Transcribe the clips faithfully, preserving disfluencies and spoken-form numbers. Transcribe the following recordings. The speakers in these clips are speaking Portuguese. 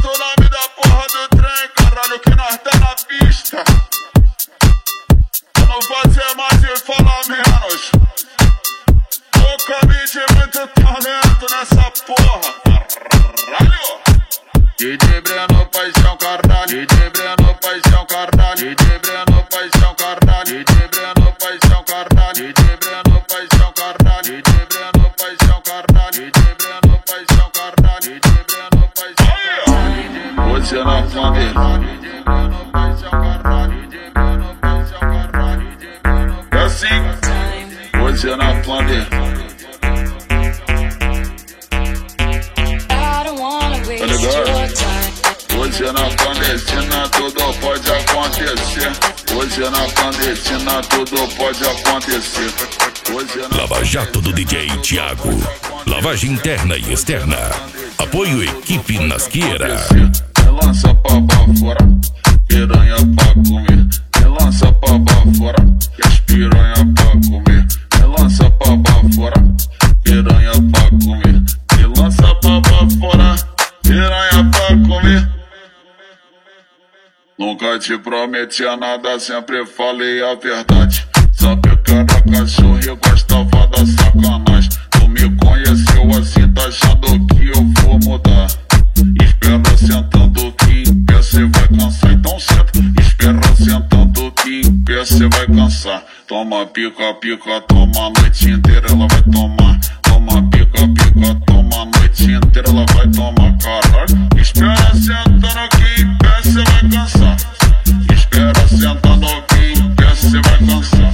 bota o nome da porra do trem, caralho, que nós tá na pista. Pra não fazer mais e falar menos. Tô com muito talento nessa porra, caralho. D J Breno Paixão, caralho. D J Breno Paixão, caralho. D J Breno Paixão, caralho. D J Breno Paixão, caralho. D J Breno Paixão, caralho. D J Breno Paixão, caralho. D J Breno Paixão, caralho. D J Breno Paixão, caralho. Você na bandeira. D J Breno Paixão, caralho. D J Breno Paixão, caralho. D J Breno. É assim. Você na bandeira. Tá ligado? Hoje na clandestina tudo pode acontecer. Hoje na clandestina tudo pode acontecer. Hoje na... Lava Jato do D J Thiago. Lavagem interna e externa. Apoio equipe Nasqueira. Me lança pra fora, piranha pra comer. Me lança pra fora, e as piranha pra comer. Me lança pra fora, piranha pra comer. Me lança pra fora, piranha pra comer. Nunca te prometia nada, sempre falei a verdade. Sabe que era cachorro e gostava da sacanagem. Tu me conheceu assim, tá achando que eu vou mudar. Espera sentando que em pé cê vai cansar. Então senta, espera sentando que em pé cê vai cansar. Toma pica, pica, toma a noite inteira ela vai tomar. Toma pica, pica, toma a noite inteira ela vai tomar, caralho. Espera sentando que em pé cê vai cansar. Espera sentando que em pé cê vai cansar.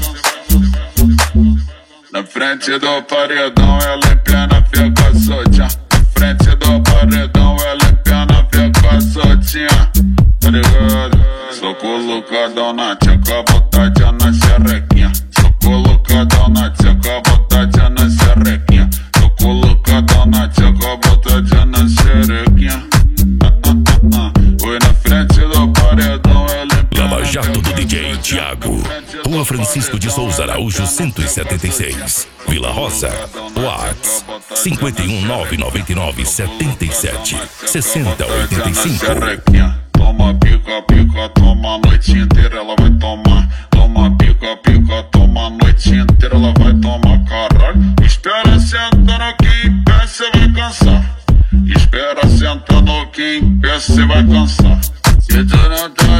Na frente do paredão ela empina, fica soltinha. Na frente do paredão ela empina, fica soltinha. Tá ligado? Sou colocadão na tcheca, botadinha na xerequinha. Sou colocadão na tcheca, botadinha na xerequinha. Sou colocadão na tcheca, botadinha na xerequinha. Oi, na frente do paredão ela empina. Lava Jato do D J Thiago. Rua Francisco de Souza Araújo, cento e setenta e seis, Vila Rosa. Whats cinquenta e um, nove noventa e nove, setenta e sete, sessenta, oitenta e cinco. Toma pica, pica, toma a noite inteira ela vai tomar. Toma pica, pica, toma a noite inteira ela vai tomar, caralho. Espera sentando que em pé cê vai cansar. Espera sentando que em pé cê vai cansar. Se tu não tá